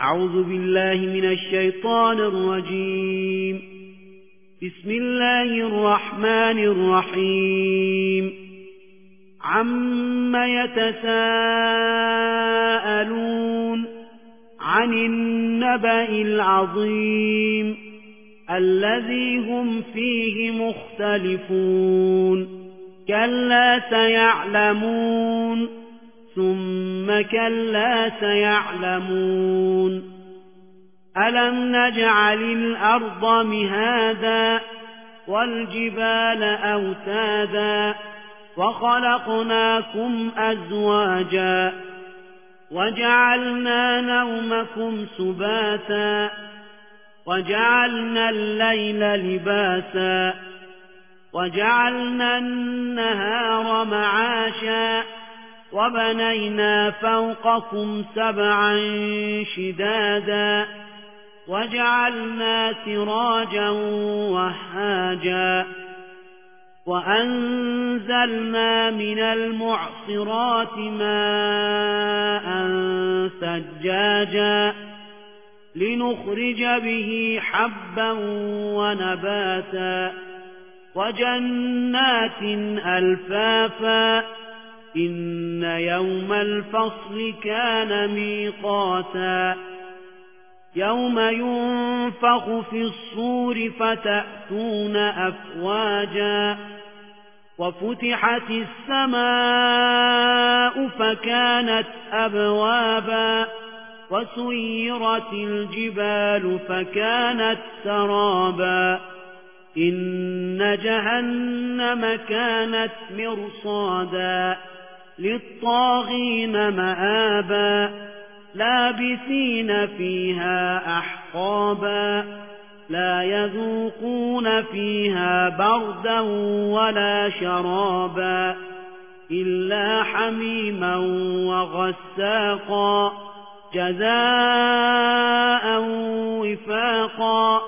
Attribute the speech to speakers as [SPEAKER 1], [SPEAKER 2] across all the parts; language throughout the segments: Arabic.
[SPEAKER 1] أعوذ بالله من الشيطان الرجيم. بسم الله الرحمن الرحيم. عم يتساءلون عن النبأ العظيم الذي هم فيه مختلفون. كلا سيعلمون ثم كلا سيعلمون. ألم نجعل الأرض مهادا والجبال أوتادا وخلقناكم أزواجا وجعلنا نومكم سباتا وجعلنا الليل لباسا وجعلنا النهار معاشا وبنينا فوقكم سبعا شدادا وجعلنا سراجا وهاجا وأنزلنا من المعصرات ماء ثجاجا لنخرج به حبا ونباتا وجنات ألفافا إن يوم الفصل كان ميقاتا. يوم ينفخ في الصور فتأتون أفواجا وفتحت السماء فكانت أبوابا وسيرت الجبال فكانت سرابا إن جهنم كانت مرصادا للطاغين مآبا لابثين فيها أحقابا لا يذوقون فيها بردا ولا شرابا إلا حميما وغساقا جزاء وفاقا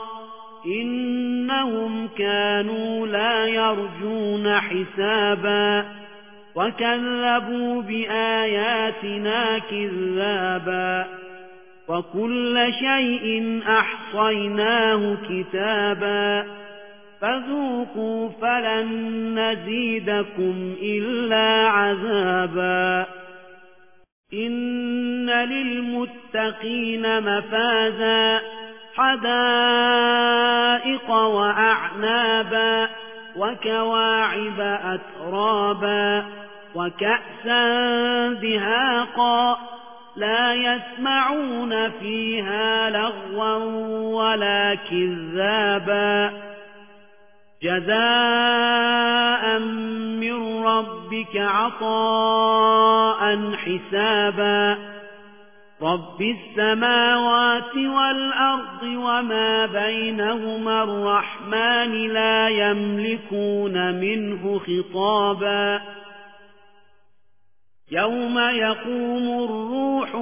[SPEAKER 1] إنهم كانوا لا يرجون حسابا وكذبوا بآياتنا كذابا وكل شيء أحصيناه كتابا فذوقوا فلن نزيدكم إلا عذابا. إن للمتقين مفازا حدائق وأعنابا وكواعب أترابا وكأسا دهاقا لا يسمعون فيها لغوا ولا كذابا جزاء من ربك عطاء حسابا. رب السماوات والأرض وما بينهما الرحمن لا يملكون منه خطابا. يوم يقوم الروح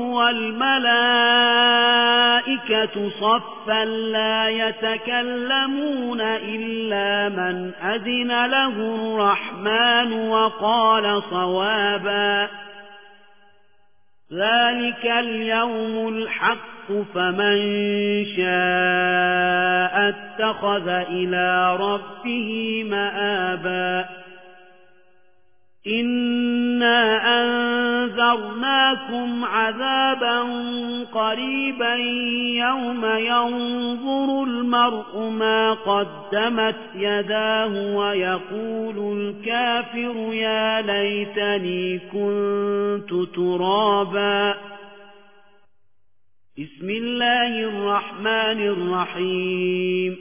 [SPEAKER 1] والملائكة صفا لا يتكلمون إلا من أذن له الرحمن وقال صوابا. ذلك اليوم الحق فمن شاء اتخذ إلى ربه مآبا. إنا أنذرناكم عذابا قريبا يوم ينظر المرء ما قدمت يداه ويقول الكافر يا ليتني كنت ترابا. بسم الله الرحمن الرحيم.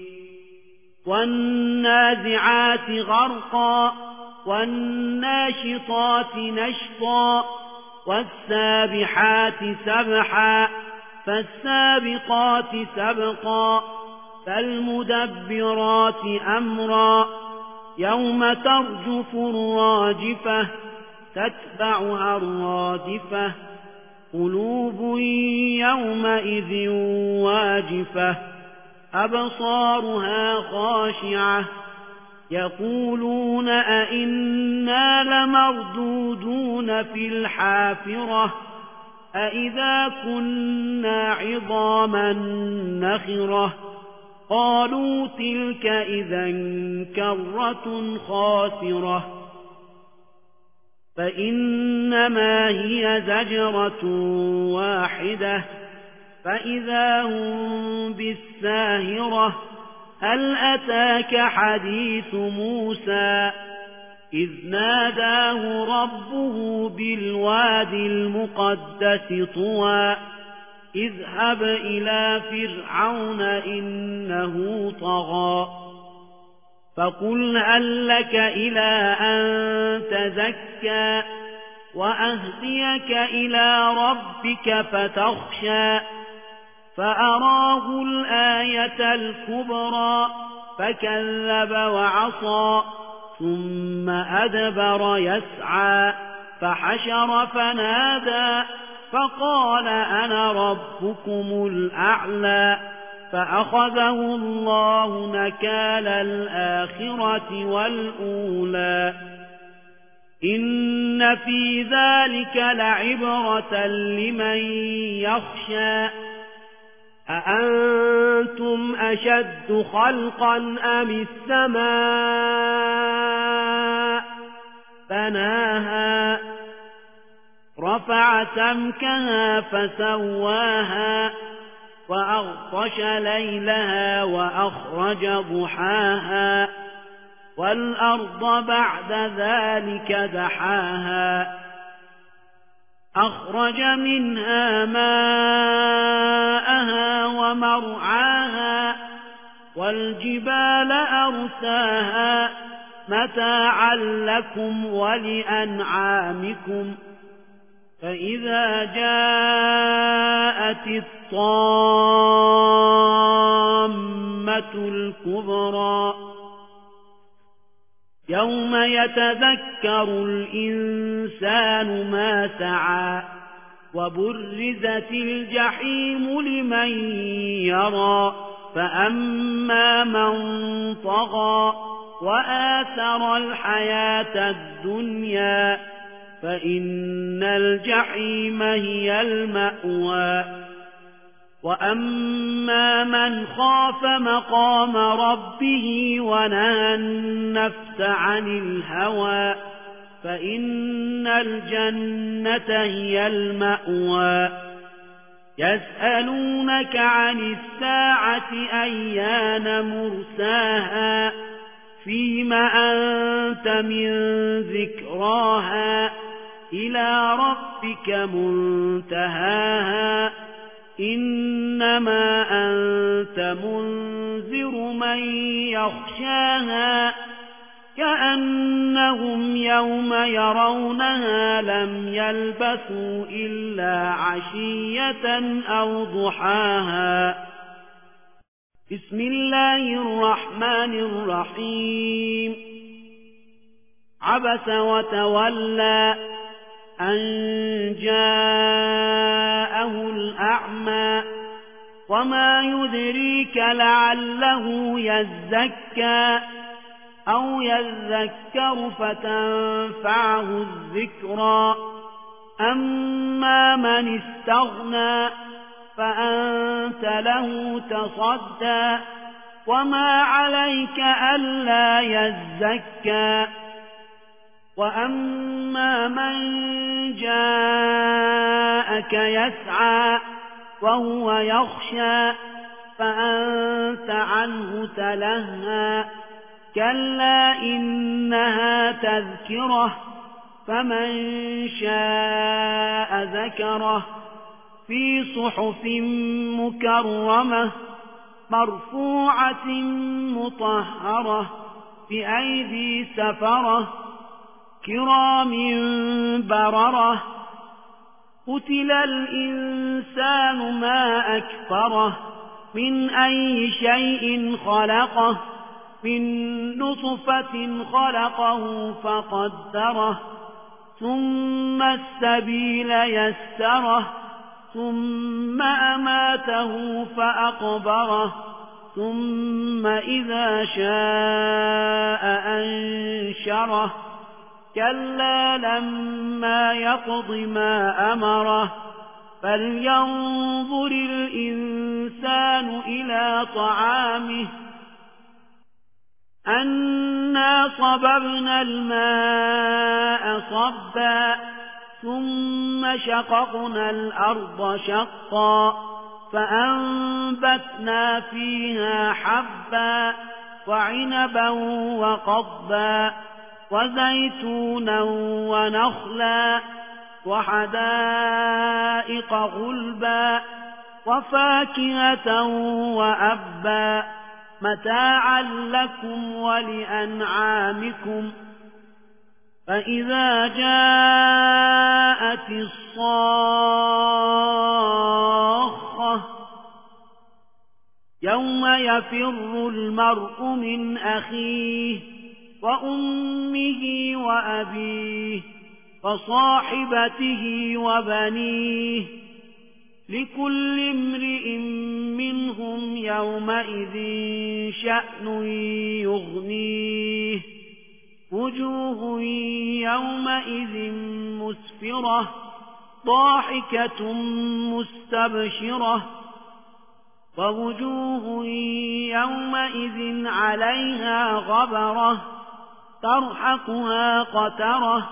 [SPEAKER 1] والنازعات غرقا والناشطات نشطا والسابحات سبحا فالسابقات سبقا فالمدبرات أمرا يوم ترجف الراجفة تتبعها الرادفة قلوب يومئذ واجفة أبصارها خاشعة يقولون أئنا لمردودون في الحافرة أإذا كنا عظاما نخرة قالوا تلك إذا كرة خاسرة فإنما هي زجرة واحدة فإذا هم بالساهرة هل أتاك حديث موسى إذ ناداه ربه بالواد المقدس طوى اذهب إلى فرعون إنه طغى فقل هل لك إلى أن تزكى وأهديك إلى ربك فتخشى فأراه الآية الكبرى فكذب وعصى ثم أدبر يسعى فحشر فنادى فقال أنا ربكم الأعلى فأخذه الله نكال الآخرة والأولى إن في ذلك لعبرة لمن يخشى أأنتم أشد خلقا أم السماء بناها رفع سمكها فسواها وأغطش ليلها وأخرج ضحاها والأرض بعد ذلك دحاها أخرج منها ماءها ومرعاها والجبال أرساها متاعا لكم ولأنعامكم فإذا جاءت الطامة الكبرى يوم يتذكر الإنسان ما سعى وبرزت الجحيم لمن يرى فأما من طغى وآثر الحياة الدنيا فإن الجحيم هي المأوى وأما من خاف مقام ربه ونهى النفس عن الهوى فإن الجنة هي المأوى يسألونك عن الساعة أيان مرساها فيم أنت من ذكراها إلى ربك منتهاها إنما أنت منذر من يخشاها كأنهم يوم يرونها لم يلبثوا إلا عشية أو ضحاها بسم الله الرحمن الرحيم عبس وتولى أن جاءه الأعمى وما يدريك لعله يزكى أو يذكر فتنفعه الذكرى أما من استغنى فأنت له تصدى وما عليك ألا يزكى وأما من جاءك يسعى وهو يخشى فأنت عنه تلهى كلا إنها تذكرة فمن شاء ذكره في صحف مكرمة مرفوعة مطهرة بأيدي سفرة كرام بررة قتل الإنسان ما أكفره من أي شيء خلقه من نطفة خلقه فقدره ثم السبيل يسره ثم أماته فأقبره ثم إذا شاء أنشره كلا لما يقض ما أمره فلينظر الإنسان إلى طعامه أنا صببنا الماء صبا ثم شققنا الأرض شقا فأنبتنا فيها حبا وعنبا وقضبا وزيتونا ونخلا وحدائق غلبا وفاكهة وأبا متاعا لكم ولأنعامكم فإذا جاءت الصاخة يوم يفر المرء من أخيه وأمه وأبيه وصاحبته وبنيه لكل امرئ منهم يومئذ شأن يغنيه وجوه يومئذ مسفرة ضاحكة مستبشرة ووجوه يومئذ عليها غبرة ترحقها قترة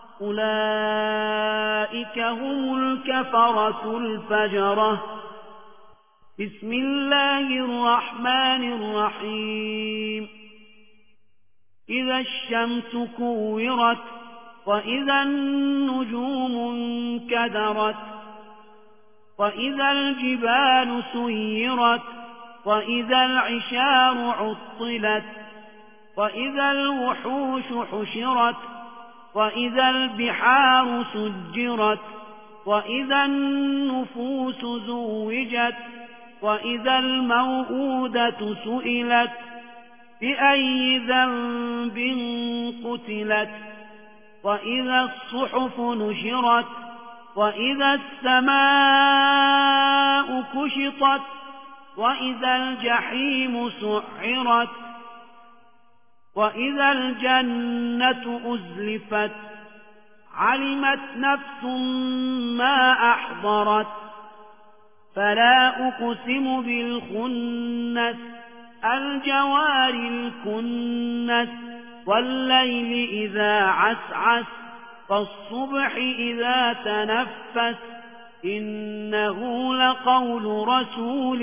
[SPEAKER 1] أولئك هم الكفرة الفجرة بسم الله الرحمن الرحيم إذا الشمس كورت وإذا النجوم انكدرت وإذا الجبال سيرت وإذا العشار عطلت وإذا الوحوش حشرت وإذا البحار سجرت وإذا النفوس زوجت وإذا الموءودة سئلت بأي ذنب قتلت وإذا الصحف نشرت وإذا السماء كشطت وإذا الجحيم سعرت وإذا الجنة أزلفت علمت نفس ما أحضرت فلا أقسم بالخنس الجوار الكنس والليل إذا عسعس والصبح إذا تنفس إنه لقول رسول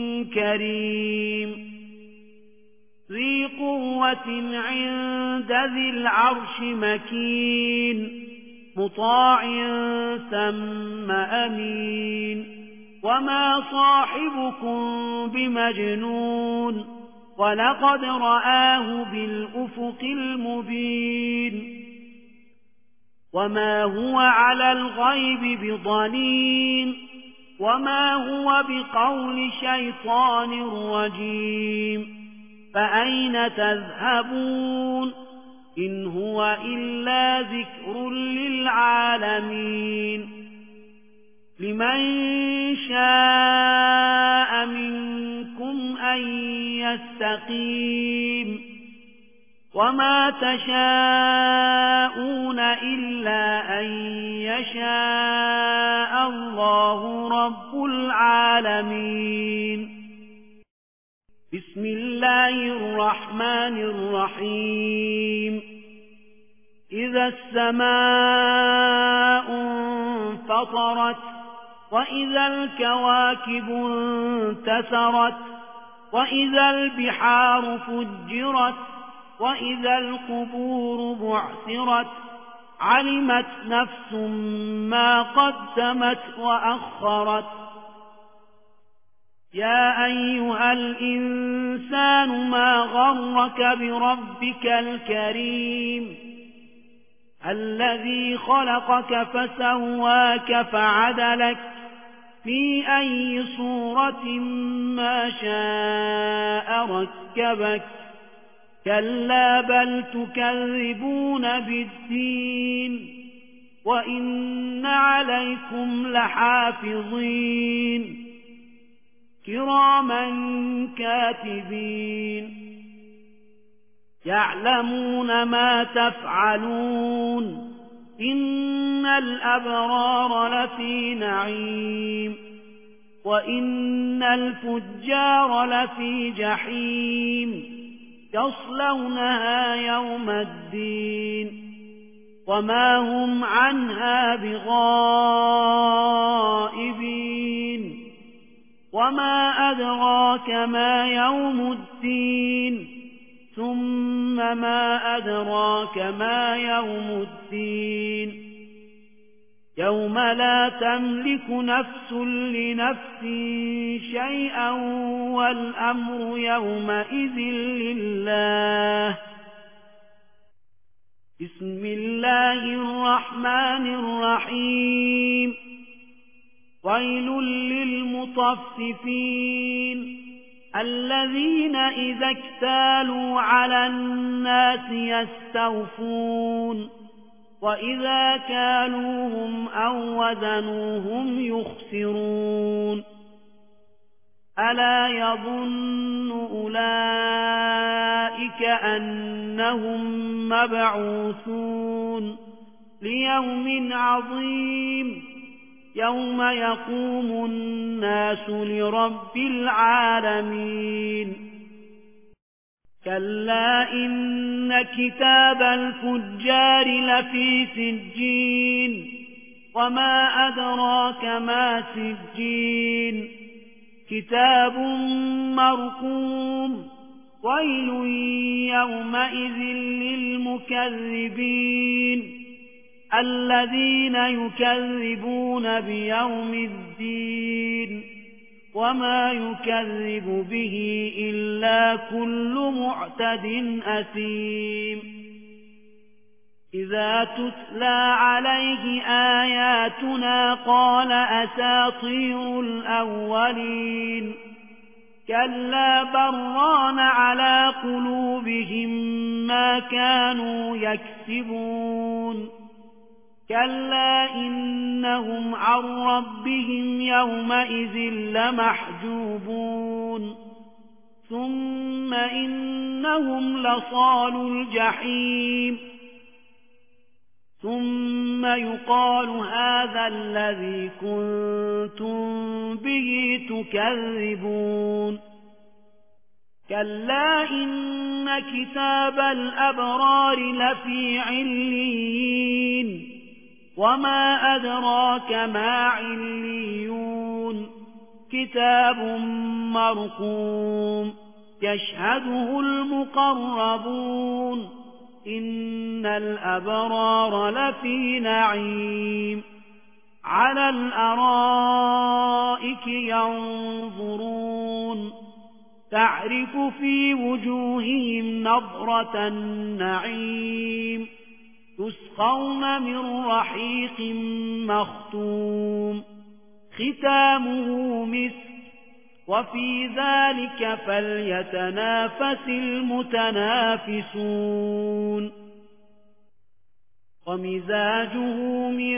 [SPEAKER 1] كريم ذي قوة عند ذي العرش مكين مطاع ثم أمين وما صاحبكم بمجنون ولقد رآه بالأفق المبين وما هو على الغيب بضنين وما هو بقول شيطان رجيم فأين تذهبون إن هو إلا ذكر للعالمين لمن شاء منكم أن يستقيم وما تشاءون إلا أن يشاء الله رب العالمين بسم الله الرحمن الرحيم إذا السماء انفطرت وإذا الكواكب انتثرت وإذا البحار فجرت وإذا القبور بعثرت علمت نفس ما قدمت وأخرت يا أيها الإنسان ما غرك بربك الكريم الذي خلقك فسواك فعدلك في أي صورة ما شاء ركبك كلا بل تكذبون بالدين وإن عليكم لحافظين كراما كاتبين يعلمون ما تفعلون إن الأبرار لفي نعيم وإن الفجار لفي جحيم يصلونها يوم الدين وما هم عنها بغائبين وما أدراك ما يوم الدين ثم ما أدراك ما يوم الدين يوم لا تملك نفس لنفس شيئا والأمر يومئذ لله. بسم الله الرحمن الرحيم. ويل للمطففين الذين إذا اكتالوا على الناس يستوفون وإذا كالوهم أو وزنوهم يخسرون. ألا يظن أولئك أنهم مبعوثون ليوم عظيم يوم يقوم الناس لرب العالمين. كلا إن كتاب الفجار لفي سجين وما أدراك ما سجين كتاب مرقوم. ويل يومئذ للمكذبين الذين يكذبون بيوم الدين وما يكذب به إلا كل معتد أثيم. إذا تتلى عليه آياتنا قال أساطير الأولين كلا بران على قلوبهم ما كانوا يكسبون. كلا إنهم عن ربهم يومئذ لمحجوبون ثم إنهم لصالو الجحيم. ثم يقال هذا الذي كنتم به تكذبون. كلا إن كتاب الأبرار لفي عليين وما أدراك ما عليون كتاب مرقوم يشهده المقربون. إن الأبرار لفي نعيم على الأرائك ينظرون تعرف في وجوههم نضرة النعيم يسقون من رحيق مختوم ختامه مسك وفي ذلك فليتنافس المتنافسون. ومزاجه من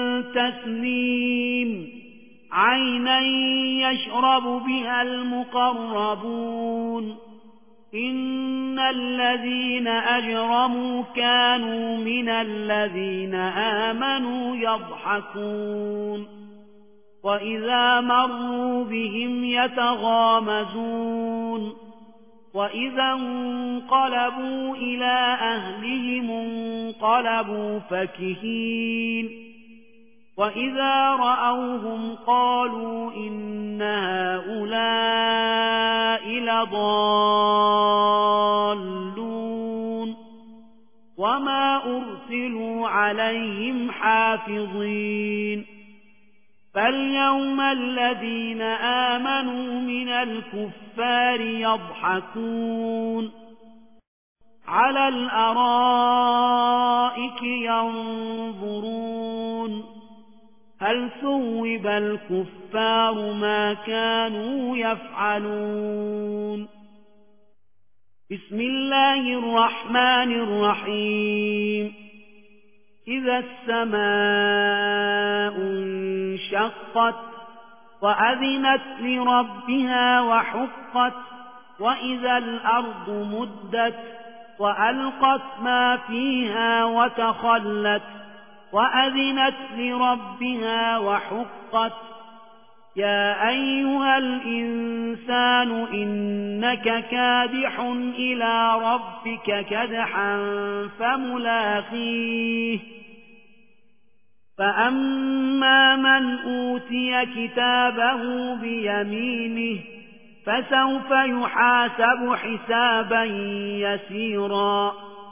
[SPEAKER 1] تسنيم عينا يشرب بها المقربون. إن الذين أجرموا كانوا من الذين آمنوا يضحكون وإذا مروا بهم يتغامزون وإذا انقلبوا إلى أهلهم انقلبوا فكهين وإذا رأوهم قالوا إن هؤلاء لضالون وما أرسلوا عليهم حافظين. فاليوم الذين آمنوا من الكفار يضحكون على الأرائك ينظرون هل ثوب الكفار ما كانوا يفعلون. بسم الله الرحمن الرحيم. إذا السماء انشقت وأذنت لربها وحقت وإذا الأرض مدت وألقت ما فيها وتخلت وأذنت لربها وحقت يا أيها الإنسان إنك كادح إلى ربك كدحا فملاقيه فأما من أوتي كتابه بيمينه فسوف يحاسب حسابا يسيرا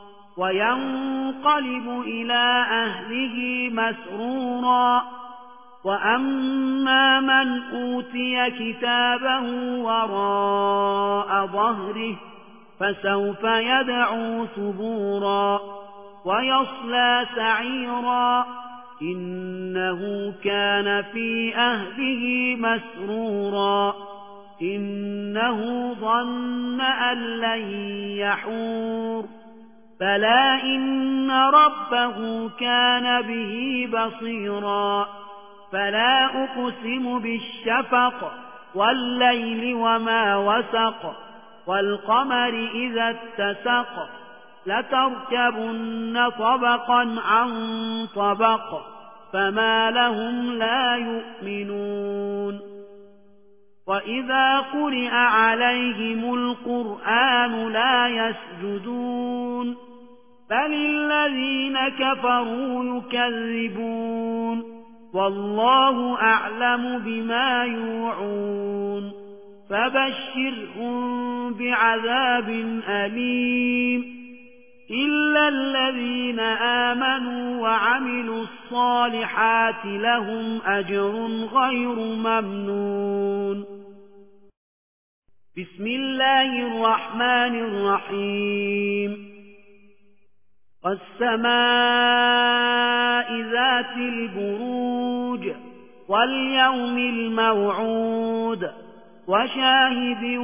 [SPEAKER 1] وينقلب إلى أهله مسرورا وأما من أوتي كتابه وراء ظهره فسوف يدعو ثبورا ويصلى سعيرا إنه كان في أهله مسرورا إنه ظن أن لن يحور بلى إن ربه كان به بصيرا فلا أقسم بالشفق والليل وما وسق والقمر إذا اتسق لتركبن طبقا عن طبق فما لهم لا يؤمنون وإذا قرئ عليهم القرآن لا يسجدون بل الذين كفروا يكذبون والله أعلم بما يوعون فبشرهم بعذاب أليم إلا الذين آمنوا وعملوا الصالحات لهم أجر غير ممنون بسم الله الرحمن الرحيم والسماء ذات البروج واليوم الموعود وشاهد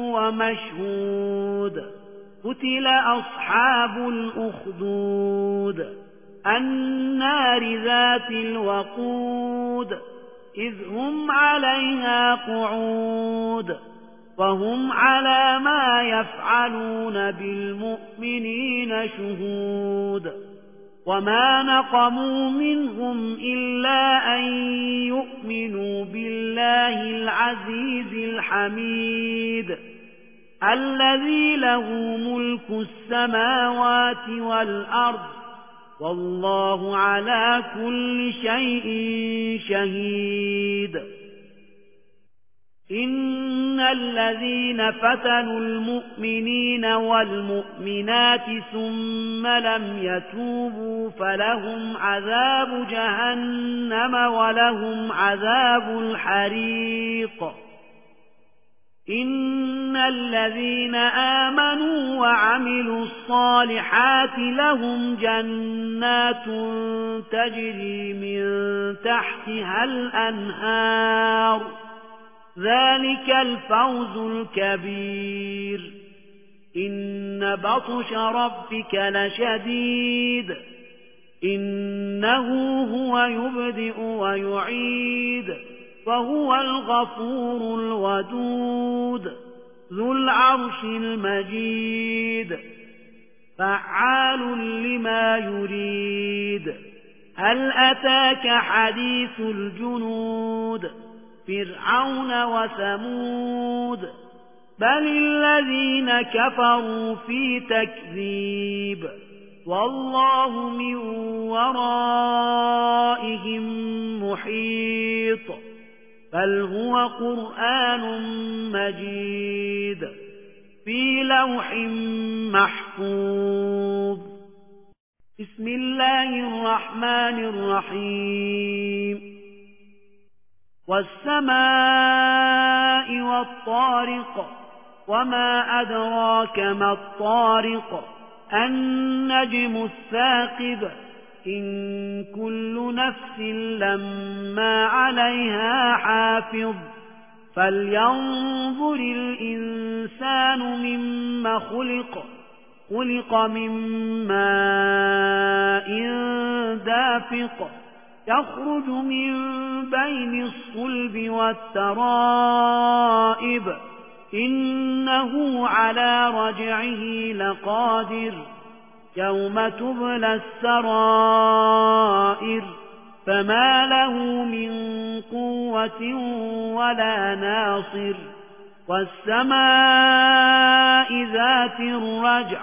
[SPEAKER 1] ومشهود قتل أصحاب الأخدود النار ذات الوقود إذ هم عليها قعود وهم على ما يفعلون بالمؤمنين شهود وما نقموا منهم إلا أن يؤمنوا بالله العزيز الحميد الذي له ملك السماوات والأرض والله على كل شيء شهيد إن الذين فتنوا المؤمنين والمؤمنات ثم لم يتوبوا فلهم عذاب جهنم ولهم عذاب الحريق إن الذين آمنوا وعملوا الصالحات لهم جنات تجري من تحتها الأنهار ذلك الفوز الكبير إن بطش ربك لشديد إنه هو يبدئ ويعيد وهو الغفور الودود ذو العرش المجيد فعال لما يريد هل أتاك حديث الجنود فرعون وثمود بل الذين كفروا في تكذيب والله من ورائهم محيط بل هو قرآن مجيد في لوح محفوظ بسم الله الرحمن الرحيم والسماء والطارق وما أدراك ما الطارق النجم الثاقب إن كل نفس لما عليها حافظ فلينظر الإنسان مما خلق من ماء دافق يخرج من بين الصلب والترائب إنه على رجعه لقادر يوم تبلى السرائر فما له من قوة ولا ناصر والسماء ذات الرجع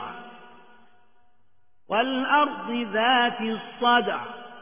[SPEAKER 1] والأرض ذات الصدع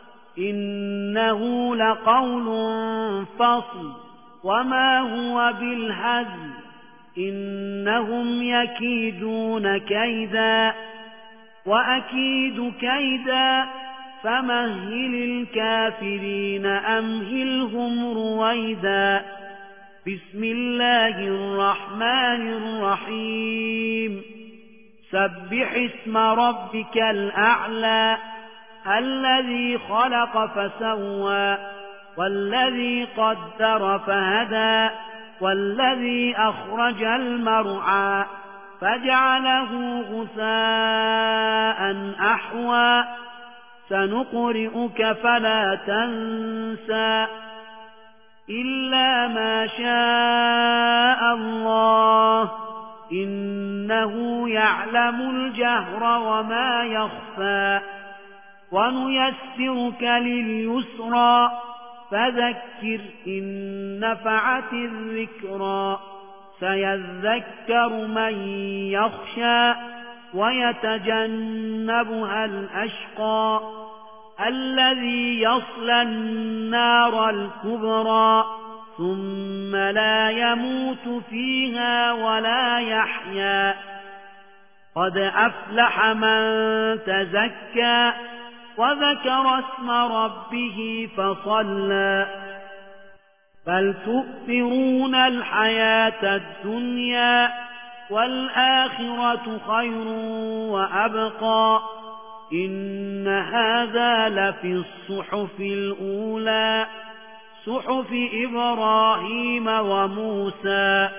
[SPEAKER 1] إنه لقول فصل وما هو بالهزل إنهم يكيدون كيدا وأكيد كيدا فمهل الكافرين أمهلهم رويدا بسم الله الرحمن الرحيم سبح اسم ربك الأعلى الذي خلق فسوى والذي قدر فهدى والذي أخرج المرعى فجعله غثاء أحوى سنقرئك فلا تنسى إلا ما شاء الله إنه يعلم الجهر وما يخفى ونيسرك لليسرى فذكر إن نفعت الذكرى سيذكر من يخشى ويتجنبها الأشقى الذي يصلى النار الكبرى ثم لا يموت فيها ولا يحيا قد أفلح من تزكى وذكر اسم ربه فصلى بل تؤثرون الحياة الدنيا والآخرة خير وأبقى إن هذا لفي الصحف الأولى صحف إبراهيم وموسى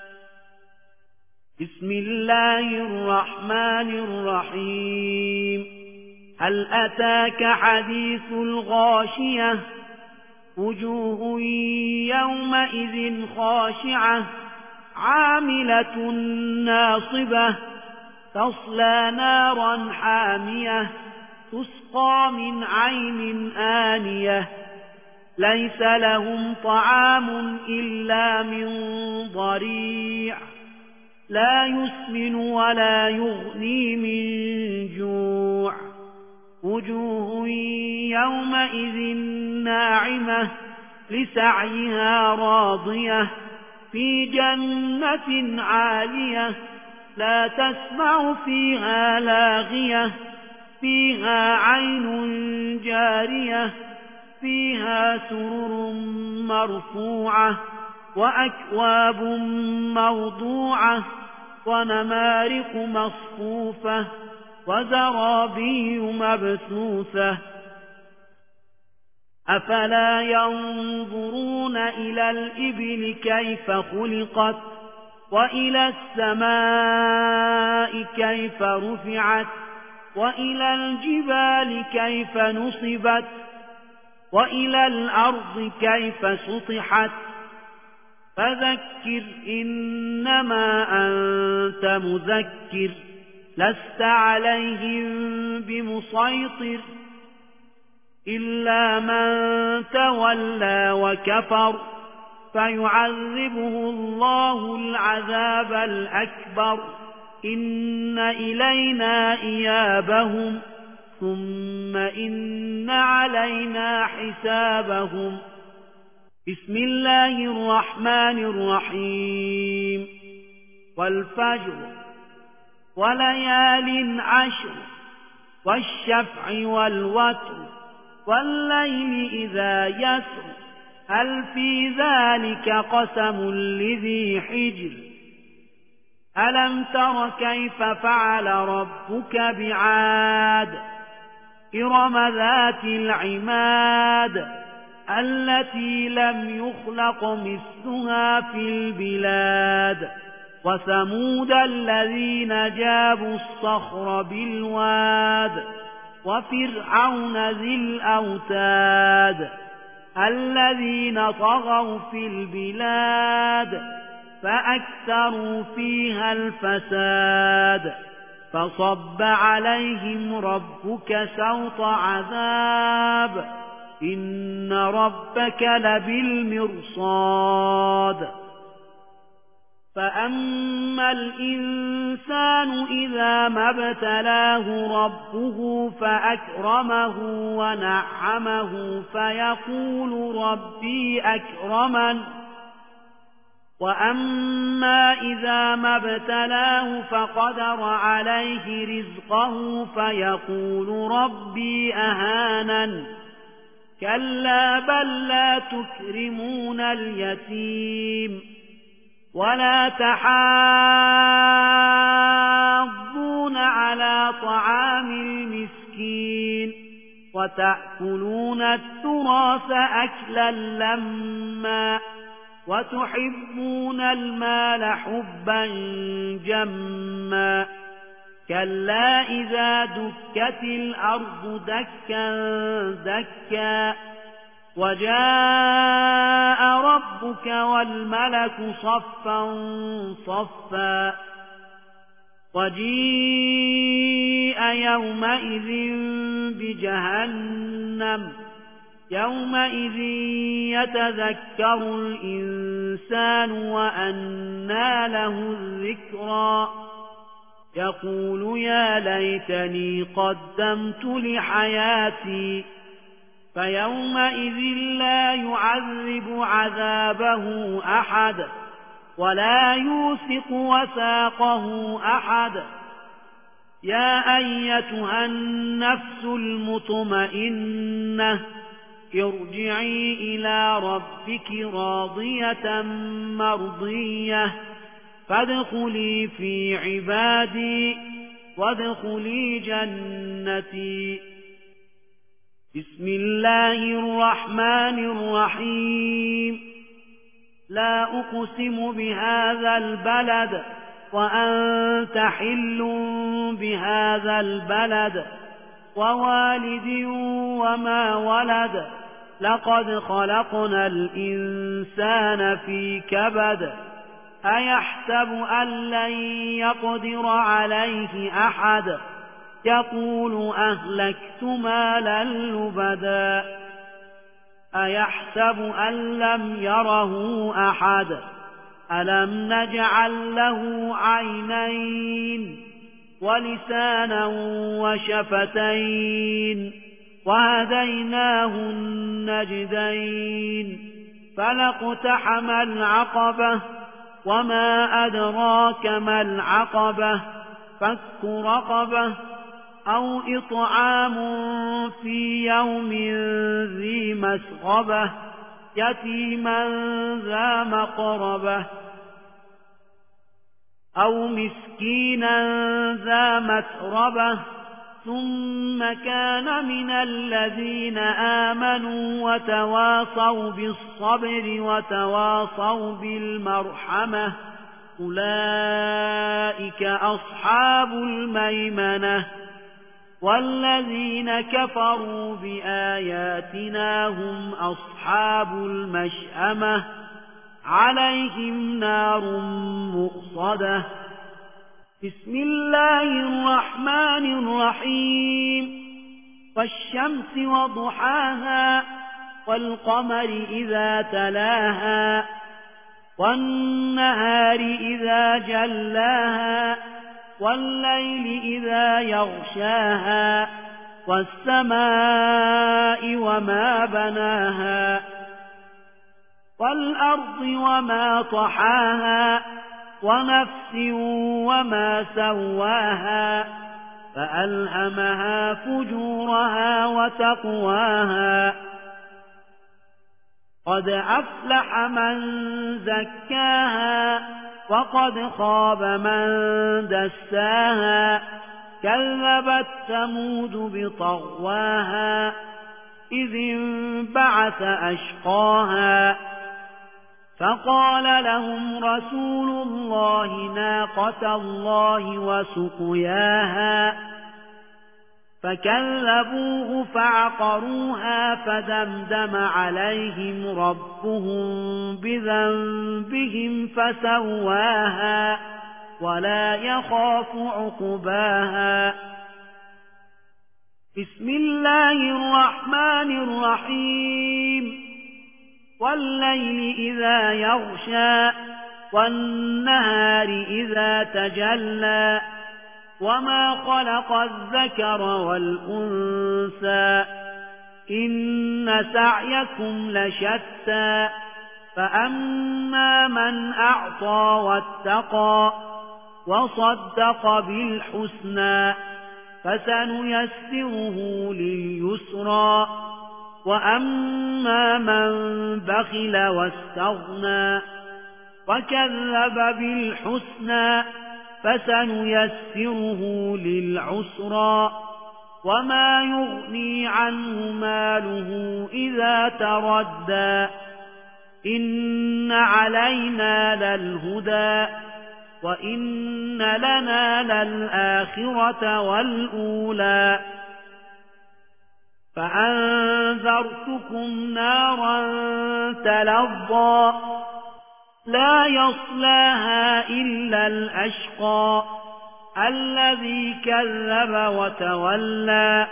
[SPEAKER 1] بسم الله الرحمن الرحيم هل أتاك حديث الغاشية وجوه يومئذ خاشعة عاملة ناصبة تصلى نارا حامية تسقى من عين آنية ليس لهم طعام إلا من ضريع لا يسمن ولا يغني من جوع وجوه يومئذ ناعمة لسعيها راضية في جنة عالية لا تسمع فيها لاغية فيها عين جارية فيها سرر مرفوعة وأكواب موضوعة ونمارق مصفوفة وزرابي مبثوثة أفلا ينظرون إلى الإبل كيف خلقت وإلى السماء كيف رفعت وإلى الجبال كيف نصبت وإلى الأرض كيف سطحت فذكر إنما أنت مذكر لست عليهم بمسيطر إلا من تولى وكفر فيعذبه الله العذاب الأكبر إن إلينا إيابهم ثم إن علينا حسابهم بسم الله الرحمن الرحيم والفجر وليال عشر والشفع والوتر والليل إذا يسر هل في ذلك قسم لذي حجر ألم تر كيف فعل ربك بعاد إرم ذات العماد التي لم يخلق مثلها في البلاد وثمود الذين جابوا الصخر بالواد وفرعون ذي الأوتاد الذين طغوا في البلاد فأكثروا فيها الفساد فصب عليهم ربك سوط عذاب إن ربك لبالمرصاد فأما الإنسان إذا ما ابتلاه ربه فأكرمه ونعمه فيقول ربي أكرمن وأما إذا ما ابتلاه فقدر عليه رزقه فيقول ربي أهانن كلا بل لا تكرمون اليتيم ولا تحاضون على طعام المسكين وتأكلون التراث أكلا لما وتحبون المال حبا جما كلا إذا دكت الأرض دكا دكا وجاء ربك والملك صفا صفا وجيء يومئذ بجهنم يومئذ يتذكر الإنسان وأنى له الذكرى يقول يا ليتني قدمت لحياتي فيومئذ لا يعذب عذابه أحد ولا يوثق وثاقه أحد يا أيتها النفس المطمئنة ارجعي إلى ربك راضية مرضية فادخلي في عبادي وادخلي جنتي بسم الله الرحمن الرحيم لا أقسم بهذا البلد وأنت حل بهذا البلد ووالد وما ولد لقد خلقنا الإنسان في كبد أيحسب أن لن يقدر عليه أحد يقول أهلكت مالا لبدا أيحسب أن لم يره أحد ألم نجعل له عينين ولسانا وشفتين وهديناه النجدين فلاقتحم العقبة وما أدراك ما العقبة فك رقبة أو إطعام في يوم ذي مسغبة يتيما ذا مقربة أو مسكينا ذا متربة ثم كان من الذين آمنوا وتواصوا بالصبر وتواصوا بالمرحمة أولئك أصحاب الميمنة والذين كفروا بآياتنا هم أصحاب المشأمة عليهم نار مؤصدة بسم الله الرحمن الرحيم والشمس وضحاها والقمر إذا تلاها والنهار إذا جلاها والليل إذا يغشاها والسماء وما بناها والأرض وما طحاها ونفس وما سواها فألهمها فجورها وتقواها قد أفلح من زكاها وقد خاب من دساها كذبت ثمود بطغواها إذ انبعث أشقاها فقال لهم رسول الله ناقة الله وسقياها فكذبوه فعقروها فدمدم عليهم ربهم بذنبهم فسواها ولا يخاف عقباها. بسم الله الرحمن الرحيم. والليل إذا يغشى والنهار إذا تجلى وما خلق الذكر والأنثى إن سعيكم لشتى فأما من أعطى واتقى وصدق بالحسنى فسنيسره لليسرى وأما من بخل واستغنى وكذب بالحسنى فسنيسره للعسرى وما يغني عنه ماله إذا تردى إن علينا للهدى وإن لنا للآخرة والأولى فأنذرتكم نارا تلظى لا يصلاها إلا الأشقى الذي كذب وتولى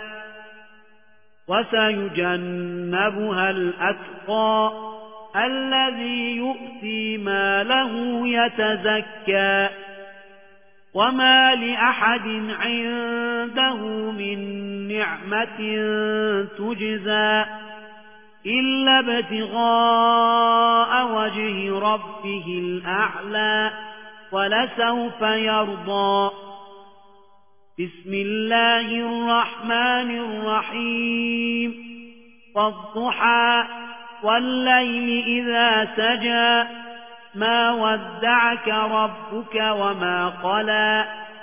[SPEAKER 1] وسيجنبها الأتقى الذي يؤتي ماله يتزكى وما لأحد عنده من نعمة تجزى إلا ابتغاء وجه ربه الأعلى ولسوف يرضى. بسم الله الرحمن الرحيم. والضحى والليل إذا سجى ما ودعك ربك وما قلى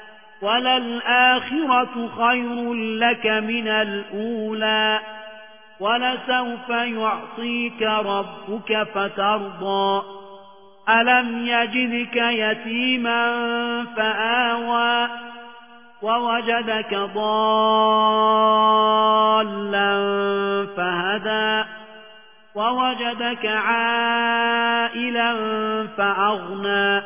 [SPEAKER 1] وللآخرة خير لك من الأولى ولسوف يعطيك ربك فترضى ألم يجدك يتيما فآوى ووجدك ضالا فهدى ووجدك عائلا فأغنى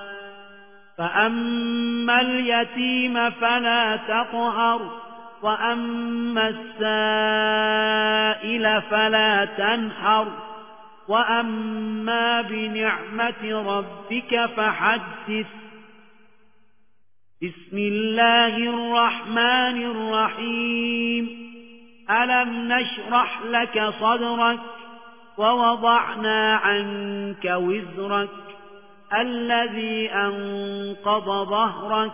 [SPEAKER 1] فأما اليتيم فلا تقهر وأما السائل فلا تنحر وأما بنعمة ربك فحدث. بسم الله الرحمن الرحيم. ألم نشرح لك صدرك ووضعنا عنك وزرك الذي أنقض ظهرك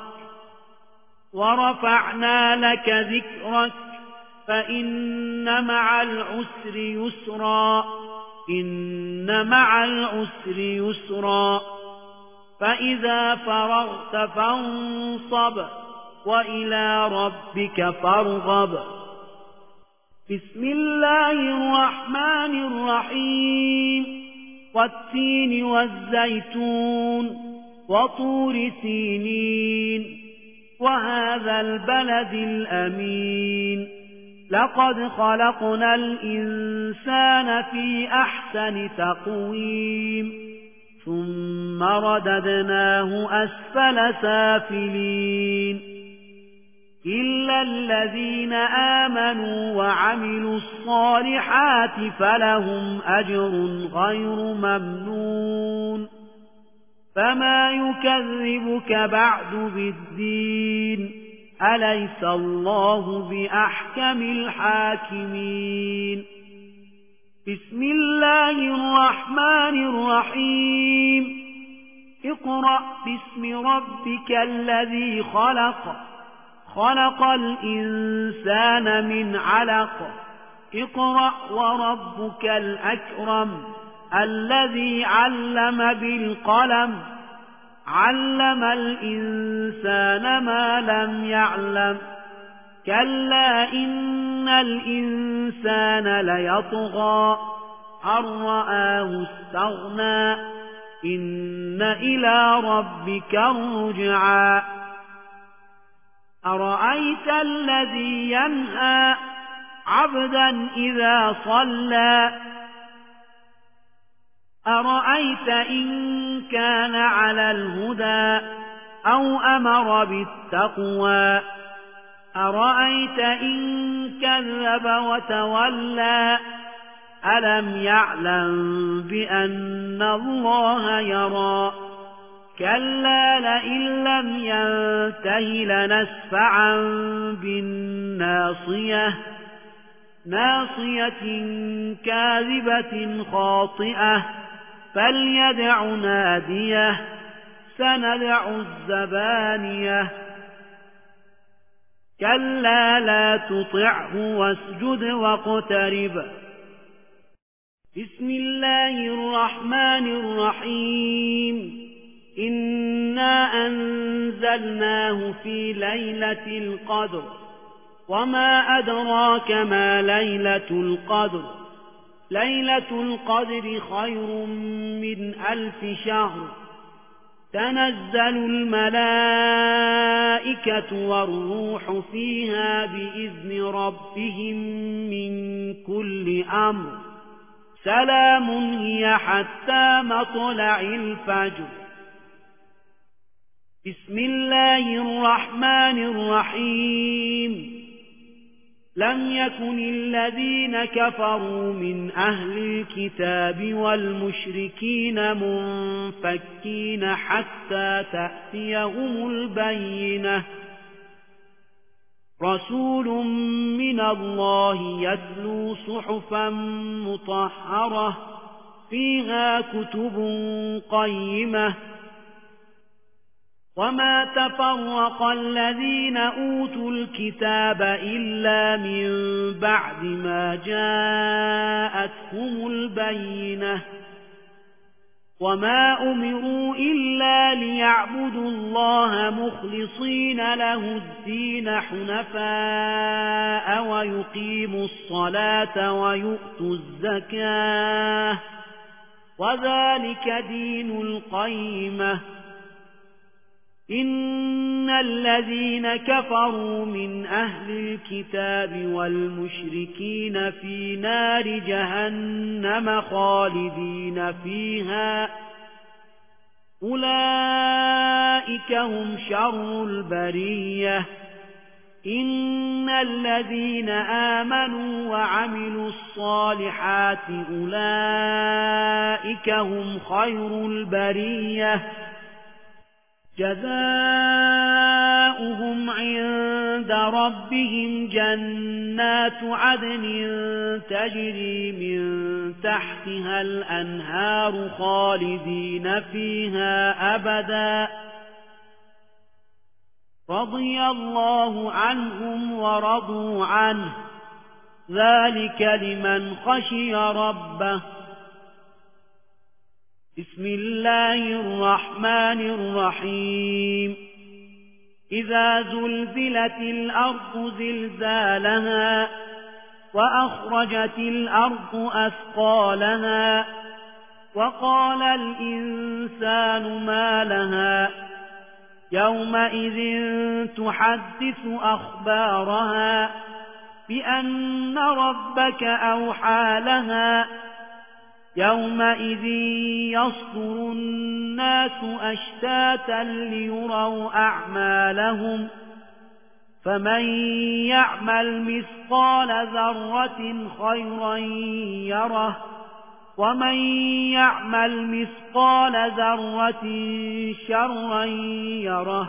[SPEAKER 1] ورفعنا لك ذكرك فإن مع العسر يسرا إن مع العسر يسرا فإذا فرغت فانصب وإلى ربك فارغب. بسم الله الرحمن الرحيم. والتين والزيتون وطور سينين وهذا البلد الأمين لقد خلقنا الإنسان في أحسن تقويم ثم رددناه أسفل سافلين إلا الذين آمنوا وعملوا الصالحات فلهم أجر غير ممنون فما يكذبك بعد بالدين أليس الله بأحكم الحاكمين. بسم الله الرحمن الرحيم. اقرأ باسم ربك الذي خلق خلق الإنسان من علق اقرأ وربك الأكرم الذي علم بالقلم علم الإنسان ما لم يعلم كلا إن الإنسان ليطغى أن رآه استغنى إن إلى ربك الرجعى أرأيت الذي ينهى عبدا إذا صلى أرأيت إن كان على الهدى أو أمر بالتقوى أرأيت إن كذب وتولى ألم يعلم بأن الله يرى كلا لئن لم ينته لنسفعا بالناصية ناصية كاذبة خاطئة فليدع ناديه سندع الزبانية كلا لا تطعه واسجد واقترب بسم الله الرحمن الرحيم إنا أنزلناه في ليلة القدر وما أدراك ما ليلة القدر ليلة القدر خير من 1000 شهر تنزل الملائكة والروح فيها بإذن ربهم من كل أمر سلام هي حتى مطلع الفجر بسم الله الرحمن الرحيم لم يكن الذين كفروا من أهل الكتاب والمشركين منفكين حتى تأتيهم البينة رسول من الله يتلو صحفا مطهرة فيها كتب قيمة وما تفرق الذين أوتوا الكتاب إلا من بعد ما جاءتهم البينة وما أمروا إلا ليعبدوا الله مخلصين له الدين حنفاء ويقيموا الصلاة ويؤتوا الزكاة وذلك دين القيمة إن الذين كفروا من أهل الكتاب والمشركين في نار جهنم خالدين فيها أولئك هم شر البرية إن الذين آمنوا وعملوا الصالحات أولئك هم خير البرية جزاؤهم عند ربهم جنات عدن تجري من تحتها الأنهار خالدين فيها أبدا رضي الله عنهم ورضوا عنه ذلك لمن خشي ربه بسم الله الرحمن الرحيم إذا زلزلت الأرض زلزالها وأخرجت الأرض أثقالها وقال الإنسان ما لها يومئذ تحدث أخبارها بأن ربك أوحى لها يومئذ يصدر الناس أشتاتا ليروا أعمالهم فمن يعمل مثقال ذرة خيرا يره ومن يعمل مثقال ذرة شرا يره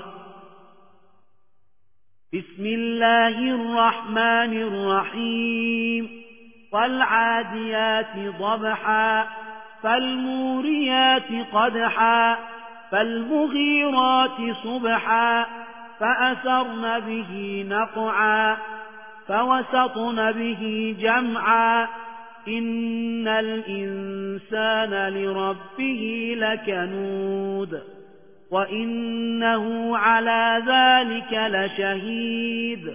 [SPEAKER 1] بسم الله الرحمن الرحيم والعاديات ضبحا فالموريات قدحا فالمغيرات صبحا فأثرن به نقعا فوسطن به جمعا إن الإنسان لربه لكنود وإنه على ذلك لشهيد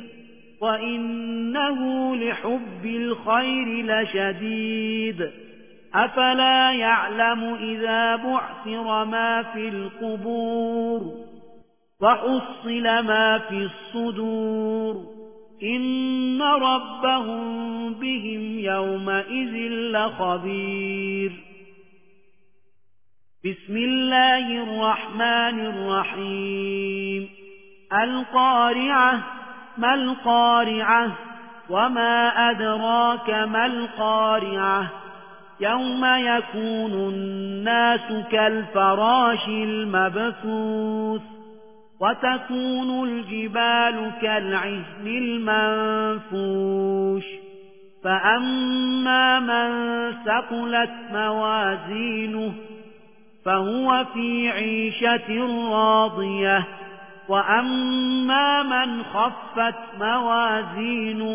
[SPEAKER 1] وإنه لحب الخير لشديد أفلا يعلم إذا بعثر ما في القبور وحصل ما في الصدور إن ربهم بهم يومئذ لخبير بسم الله الرحمن الرحيم القارعة ما القارعة وما أدراك ما القارعة يوم يكون الناس كالفراش المبثوث وتكون الجبال كالعهن المنفوش فأما من ثقلت موازينه فهو في عيشة راضية وأما من خفت موازينه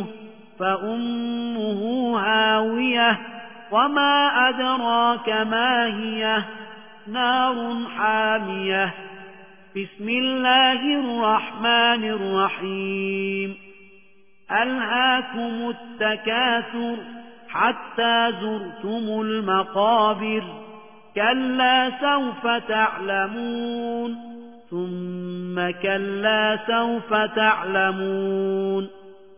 [SPEAKER 1] فأمه هاوية وما أدراك ما هي نار حامية بسم الله الرحمن الرحيم ألهاكم التكاثر حتى زرتم المقابر كلا سوف تعلمون ثم كلا سوف تعلمون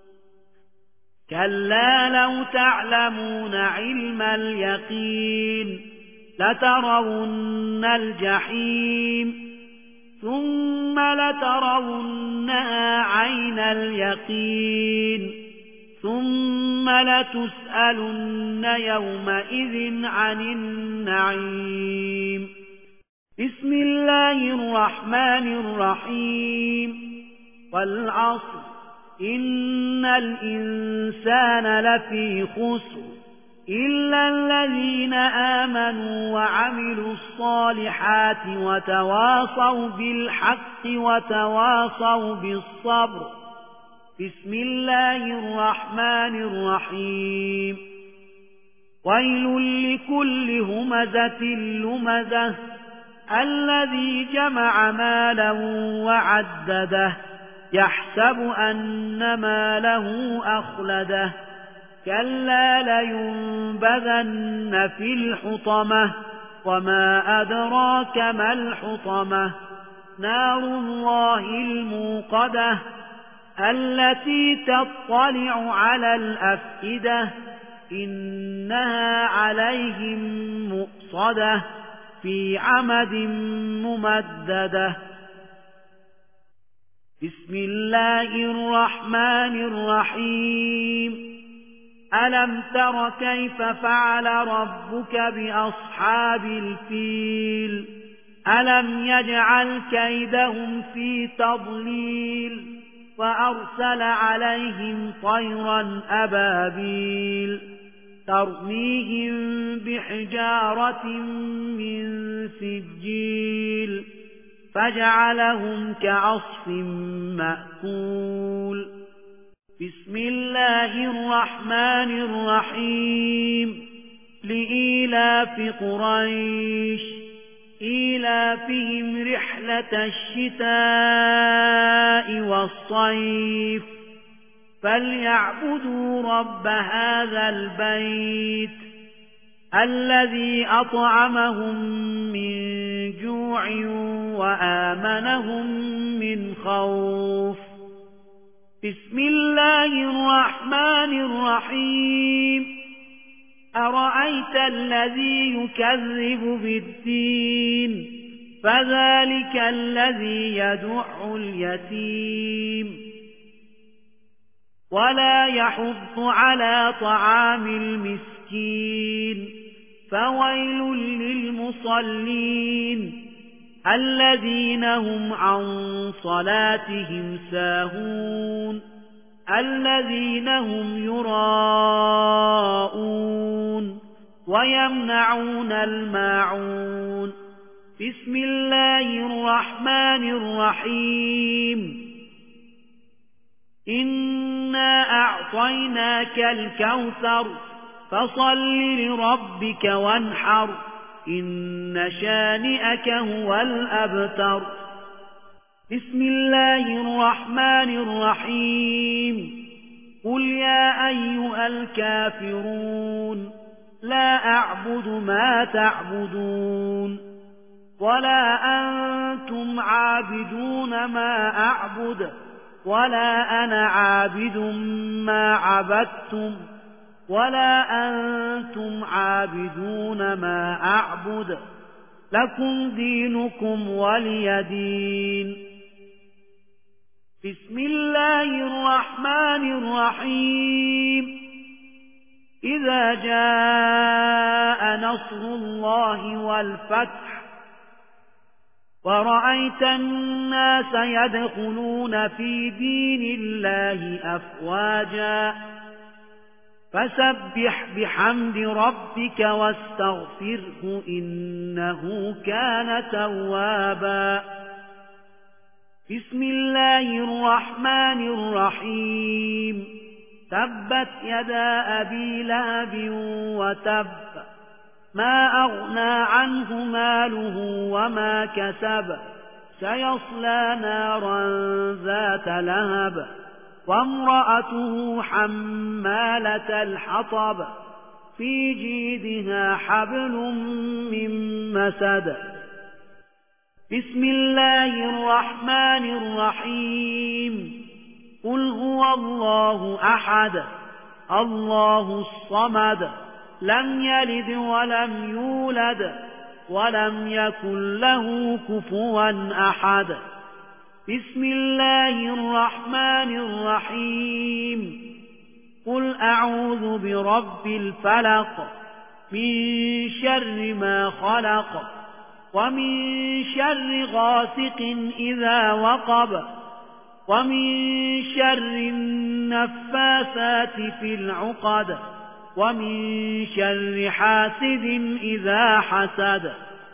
[SPEAKER 1] كلا لو تعلمون علم اليقين لترون الجحيم ثم لترونها عين اليقين ثم لتسألن يومئذ عن النعيم بسم الله الرحمن الرحيم والعصر إن الإنسان لفي خسر إلا الذين آمنوا وعملوا الصالحات وتواصوا بالحق وتواصوا بالصبر بسم الله الرحمن الرحيم ويل لكل همزة لمزة الذي جمع مالا وعدده يحسب أن ماله أخلده كلا لينبذن في الحطمة وما أدراك ما الحطمة نار الله الموقدة التي تطلع على الأفئدة إنها عليهم مؤصدة في عمد ممددة بسم الله الرحمن الرحيم ألم تر كيف فعل ربك بأصحاب الفيل ألم يجعل كيدهم في تضليل وأرسل عليهم طيرا أبابيل ترميهم بحجارة من سجيل فجعلهم كعصف مأكول بسم الله الرحمن الرحيم لإيلاف قريش إيلافهم رحلة الشتاء والصيف فليعبدوا رب هذا البيت الذي أطعمهم من جوع وآمنهم من خوف بسم الله الرحمن الرحيم أرأيت الذي يكذب بالدين فذلك الذي يدع اليتيم ولا يحض على طعام المسكين فويل للمصلين الذين هم عن صلاتهم ساهون الذين هم يراءون ويمنعون الماعون بسم الله الرحمن الرحيم إنا أعطيناك الكوثر فصل لربك وانحر إن شانئك هو الأبتر بسم الله الرحمن الرحيم قل يا أيها الكافرون لا أعبد ما تعبدون ولا أنتم عابدون ما أعبد ولا أنا عابد ما عبدتم ولا أنتم عابدون ما أعبد لكم دينكم ولي دين. بسم الله الرحمن الرحيم. إذا جاء نصر الله والفتح ورأيت الناس يدخلون في دين الله أفواجا فسبح بحمد ربك واستغفره إنه كان توابا. بسم الله الرحمن الرحيم. تبت يدا أبي لهب وتب ما أغنى عنه ماله وما كسب سيصلى نارا ذات لهب وامرأته حمالة الحطب في جيدها حبل من مسد. بسم الله الرحمن الرحيم. قل هو الله أحد الله الصمد لم يلد ولم يولد ولم يكن له كفوا أحد. بسم الله الرحمن الرحيم. قل أعوذ برب الفلق من شر ما خلق ومن شر غاسق إذا وقب ومن شر النفاثات في العقد ومن شر حاسد إذا حسد.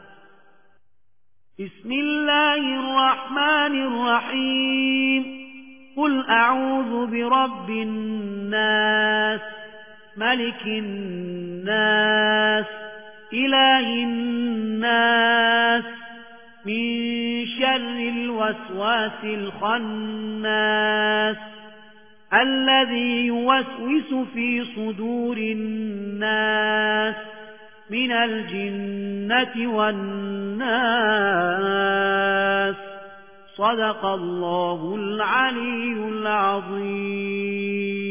[SPEAKER 1] بسم الله الرحمن الرحيم. قل أعوذ برب الناس ملك الناس إله الناس من شر الوسواس الخناس الذي يوسوس في صدور الناس من الجنة والناس. صدق الله العلي العظيم.